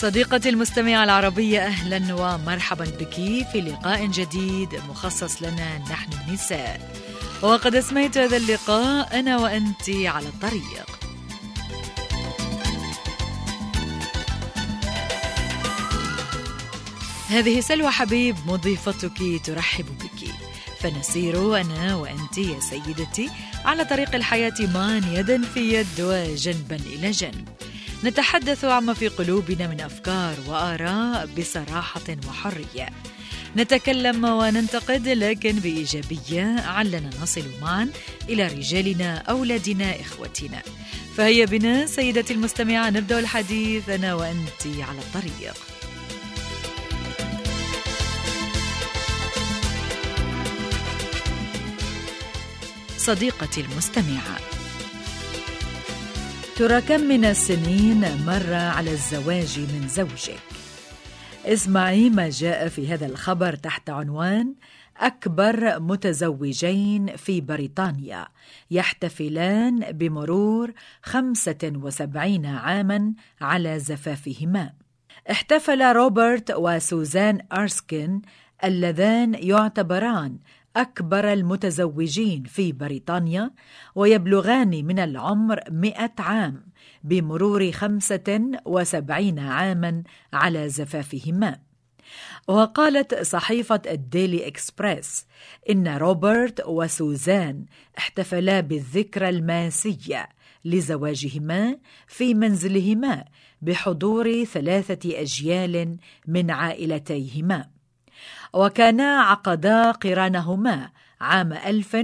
صديقتي المستمعة العربية، أهلا ومرحبا بك في لقاء جديد مخصص لنا نحن النساء. وقد أسميت هذا اللقاء أنا وأنت على الطريق. هذه سلوى حبيب مضيفتك ترحب بك، فنسير أنا وأنت يا سيدتي على طريق الحياة معا يدا في يد وجنبا إلى جنب، نتحدث عما في قلوبنا من أفكار وآراء بصراحة وحرية، نتكلم وننتقد لكن بإيجابية علنا نصل معا إلى رجالنا، أولادنا، إخوتنا. فهيا بنا سيدتي المستمعة نبدأ الحديث أنا وأنت على الطريق. صديقتي المستمعة، ترى كم من السنين مر على الزواج من زوجك؟ اسمعي ما جاء في هذا الخبر تحت عنوان: أكبر متزوجين في بريطانيا يحتفلان بمرور 75 عاما على زفافهما. احتفل روبرت وسوزان أرسكين اللذان يعتبران أكبر المتزوجين في بريطانيا ويبلغان من العمر 100 عام بمرور 75 عاما على زفافهما. وقالت صحيفة الديلي إكسبريس إن روبرت وسوزان احتفلا بالذكرى الماسية لزواجهما في منزلهما بحضور 3 أجيال من عائلتيهما، وكانا عقدا قرانهما عام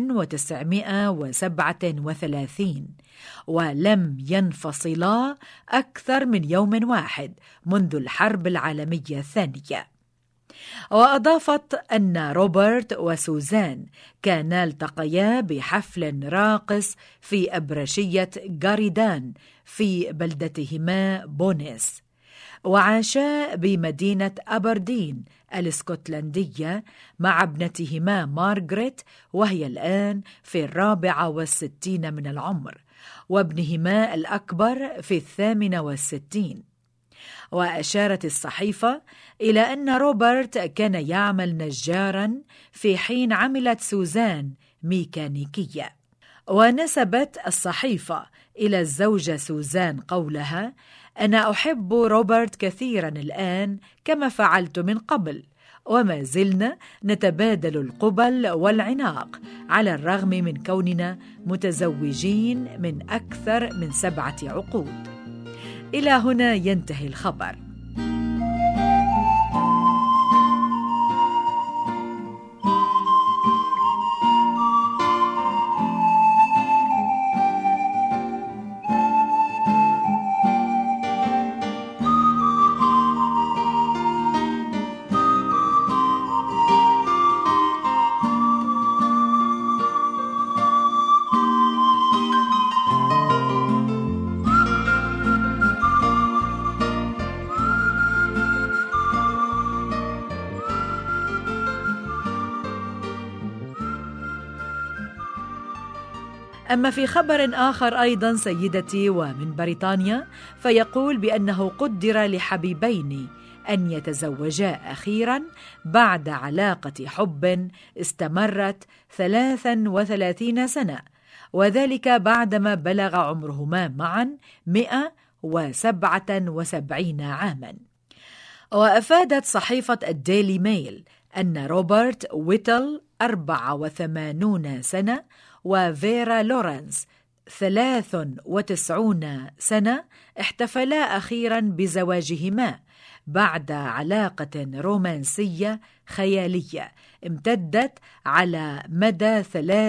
1937 ولم ينفصلا أكثر من يوم واحد منذ الحرب العالمية الثانية. وأضافت أن روبرت وسوزان كانا التقيا بحفل راقص في أبرشية غاريدان في بلدتهما بونيس، وعاشا بمدينة أبردين الاسكتلندية مع ابنتهما مارغريت وهي الآن في 64 من العمر، وابنهما الأكبر في 68. وأشارت الصحيفة إلى أن روبرت كان يعمل نجاراً في حين عملت سوزان ميكانيكية. ونسبت الصحيفة إلى الزوجة سوزان قولها: أنا أحب روبرت كثيراً الآن كما فعلت من قبل، وما زلنا نتبادل القبل والعناق على الرغم من كوننا متزوجين من أكثر من 7 عقود. إلى هنا ينتهي الخبر. أما في خبر آخر أيضا سيدتي ومن بريطانيا، فيقول بأنه قدر لحبيبين أن يتزوجا أخيرا بعد علاقة حب استمرت 33 سنة، وذلك بعدما بلغ عمرهما معا 177 عاما. وأفادت صحيفة الديلي ميل أن روبرت ويتل 84 سنة وفيرا لورنس 93 سنة احتفلا أخيرا بزواجهما بعد علاقة رومانسية خيالية امتدت على مدى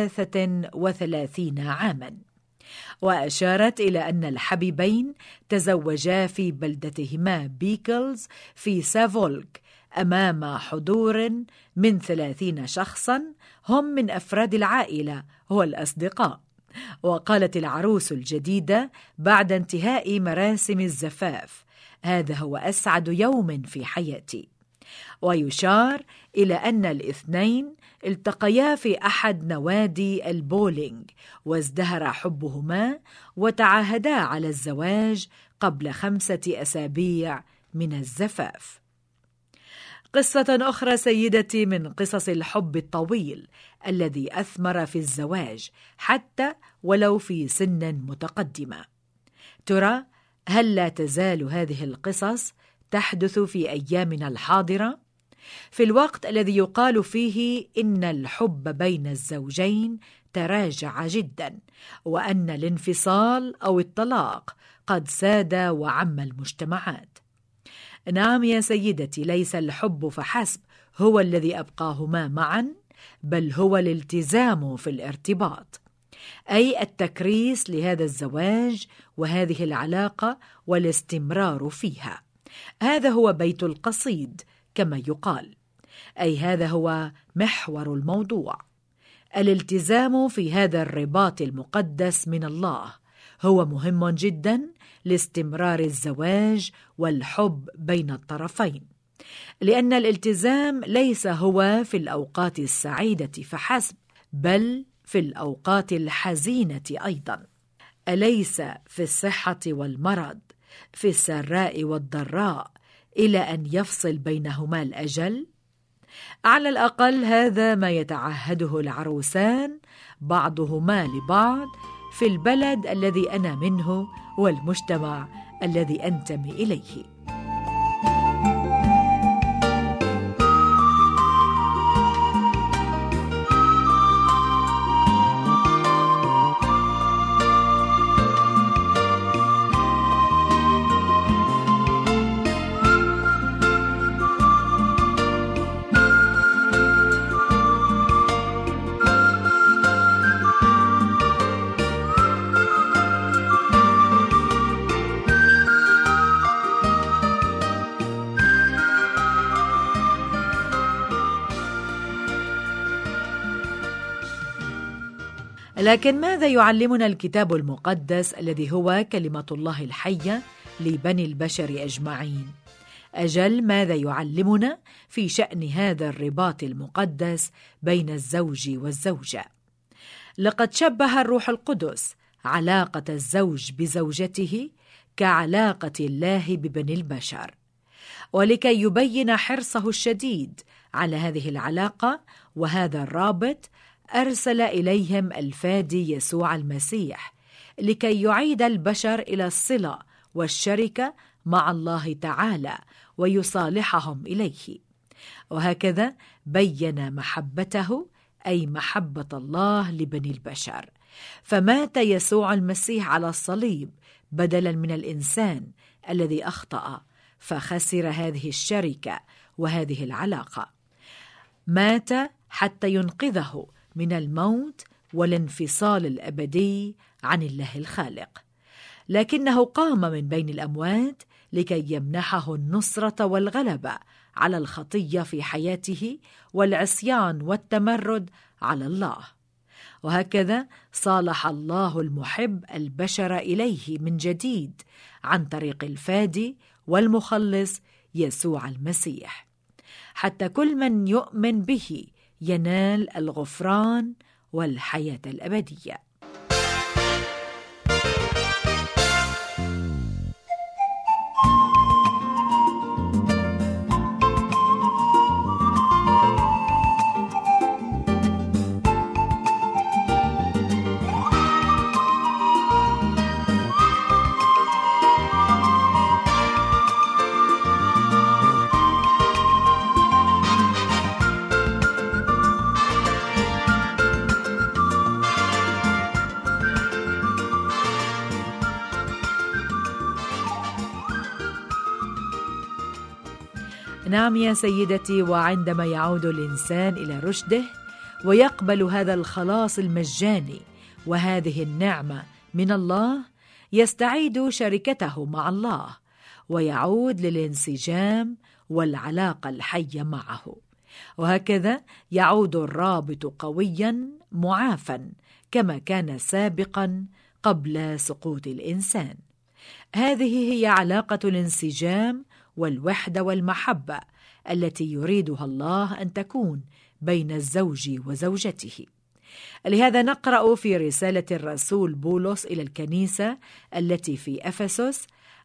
33 عاما. وأشارت إلى أن الحبيبين تزوجا في بلدتهما بيكلز في سافولك أمام حضور من 30 شخصا هم من أفراد العائلة والأصدقاء. وقالت العروس الجديدة بعد انتهاء مراسم الزفاف: هذا هو أسعد يوم في حياتي. ويشار إلى أن الاثنين التقيا في أحد نوادي البولينج وازدهر حبهما وتعاهدا على الزواج قبل 5 أسابيع من الزفاف. قصة أخرى سيدتي من قصص الحب الطويل الذي أثمر في الزواج حتى ولو في سن متقدمة. ترى هل لا تزال هذه القصص تحدث في أيامنا الحاضرة؟ في الوقت الذي يقال فيه إن الحب بين الزوجين تراجع جدا، وأن الانفصال أو الطلاق قد ساد وعم المجتمعات. نعم يا سيدتي، ليس الحب فحسب هو الذي أبقاهما معا، بل هو الالتزام في الارتباط، أي التكريس لهذا الزواج وهذه العلاقة والاستمرار فيها. هذا هو بيت القصيد كما يقال، أي هذا هو محور الموضوع. الالتزام في هذا الرباط المقدس من الله هو مهم جدا لاستمرار الزواج والحب بين الطرفين، لأن الالتزام ليس هو في الأوقات السعيدة فحسب، بل في الأوقات الحزينة أيضا. أليس في الصحة والمرض، في السراء والضراء، إلى أن يفصل بينهما الأجل؟ على الأقل هذا ما يتعهده العروسان بعضهما لبعض في البلد الذي أنا منه والمجتمع الذي أنتمي إليه. لكن ماذا يعلمنا الكتاب المقدس الذي هو كلمة الله الحية لبني البشر أجمعين؟ أجل ماذا يعلمنا في شأن هذا الرباط المقدس بين الزوج والزوجة؟ لقد شبه الروح القدس علاقة الزوج بزوجته كعلاقة الله ببني البشر، ولكي يبين حرصه الشديد على هذه العلاقة وهذا الرابط أرسل إليهم الفادي يسوع المسيح لكي يعيد البشر إلى الصلة والشركة مع الله تعالى ويصالحهم إليه. وهكذا بين محبته، أي محبة الله لبني البشر، فمات يسوع المسيح على الصليب بدلا من الإنسان الذي أخطأ فخسر هذه الشركة وهذه العلاقة. مات حتى ينقذه من الموت والانفصال الأبدي عن الله الخالق، لكنه قام من بين الأموات لكي يمنحه النصرة والغلبة على الخطية في حياته والعصيان والتمرد على الله. وهكذا صالح الله المحب البشر إليه من جديد عن طريق الفادي والمخلص يسوع المسيح، حتى كل من يؤمن به ينال الغفران والحياة الأبدية. نعم يا سيدتي، وعندما يعود الإنسان إلى رشده ويقبل هذا الخلاص المجاني وهذه النعمة من الله، يستعيد شركته مع الله ويعود للانسجام والعلاقة الحية معه، وهكذا يعود الرابط قويا معافا كما كان سابقا قبل سقوط الإنسان. هذه هي علاقة الانسجام والوحدة والمحبة التي يريدها الله أن تكون بين الزوج وزوجته. لهذا نقرأ في رسالة الرسول بولس إلى الكنيسة التي في أفسس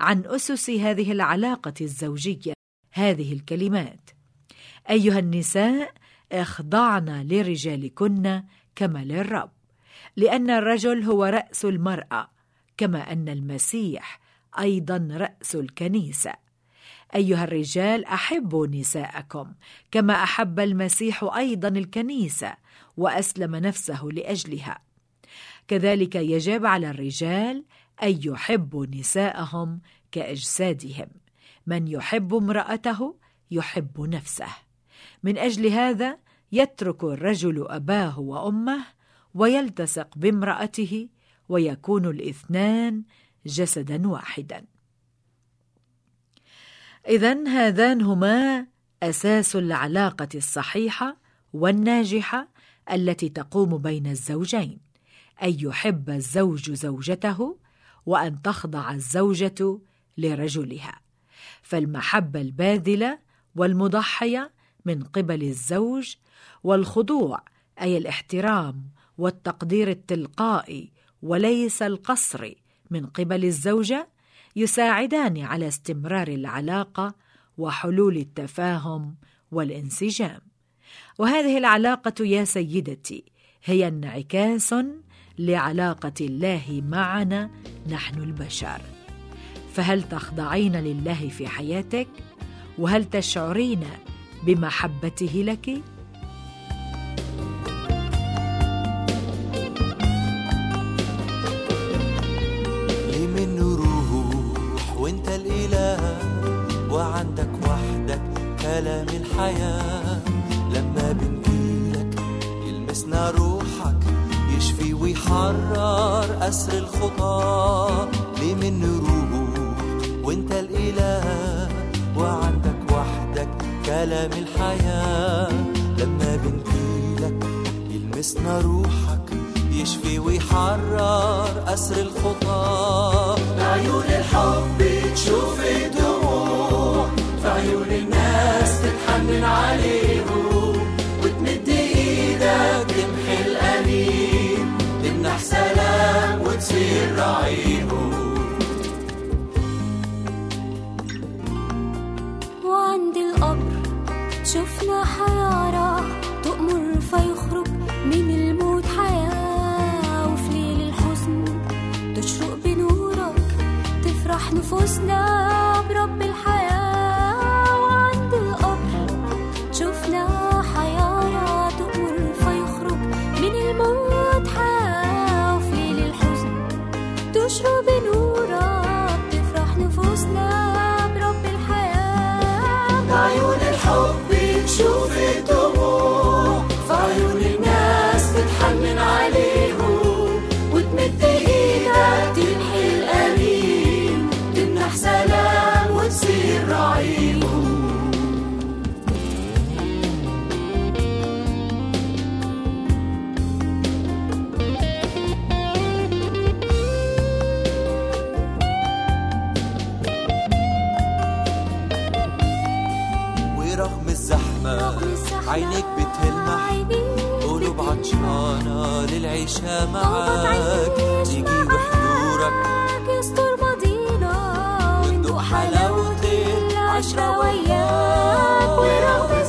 عن أسس هذه العلاقة الزوجية هذه الكلمات: أيها النساء اخضعن لرجالكن كما للرب، لأن الرجل هو رأس المرأة، كما أن المسيح أيضا رأس الكنيسة. أيها الرجال أحبوا نساءكم كما أحب المسيح أيضا الكنيسة وأسلم نفسه لأجلها. كذلك يجب على الرجال أن يحبوا نساءهم كأجسادهم. من يحب امرأته يحب نفسه. من أجل هذا يترك الرجل أباه وأمه ويلتصق بامرأته، ويكون الاثنان جسدا واحدا. إذن هذان هما أساس العلاقة الصحيحة والناجحة التي تقوم بين الزوجين: أن يحب الزوج زوجته، وأن تخضع الزوجة لرجلها. فالمحبة الباذلة والمضحية من قبل الزوج، والخضوع أي الاحترام والتقدير التلقائي وليس القصري من قبل الزوجة، يساعدان على استمرار العلاقة وحلول التفاهم والانسجام. وهذه العلاقة يا سيدتي هي انعكاس لعلاقة الله معنا نحن البشر. فهل تخضعين لله في حياتك؟ وهل تشعرين بمحبته لك؟ لي منه روح وانت الإله، وعندك وحدك كلام الحياة. لما بنجيلك يلمسنا روحك، يشفي ويحرر أسر الخطاة. لي منه روح وانت الإله، وعندك وحدك كلام الحياة. لما بنجيلك يلمسنا روحك، يشفي ويحرر أسر الخطاة. بعيون الحب تشوف الدموع، في عيون الناس تتحنن عليهم، وتمد ايدك تمحي الأليم، تمنح سلام وتصير رعيهم. وعند القبر شفنا حيارى تؤمر فيخرج من الموت حياة، وفي ليل الحزن تشرق بنورك، تفرح نفوسنا برب الحياة. وعند القبر شفنا حيارى تؤمر فيخرج من الموت حياة، وفي ليل الحزن تشرق بنورك، تفرح نفوسنا برب الحياة. بعيون الحب تشوف الدموع، في عيون الناس تتحنن عليهم، وتمد ايدك تمحي الأليم، تمنح سلام وتصير رعيهم. ورغم الزحمة عينيك بتلمح، قلوب عطشانة للعيشة معاك. تيجي بحضورك يستر ماضينا، وندوق حلاوة العشرة وياك. ورغم